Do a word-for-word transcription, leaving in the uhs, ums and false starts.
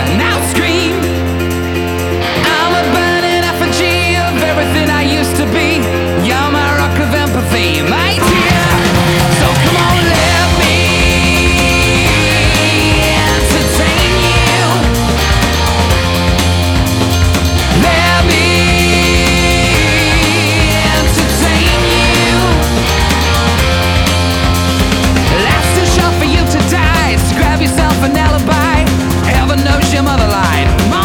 now scream. I'm a burning effigy of everything I used to be. You're my rock of empathy, my dear. So come on, let me entertain you. Let me entertain you. Life's too short for you to die, so grab yourself an alibi. Heaven knows your mother lied.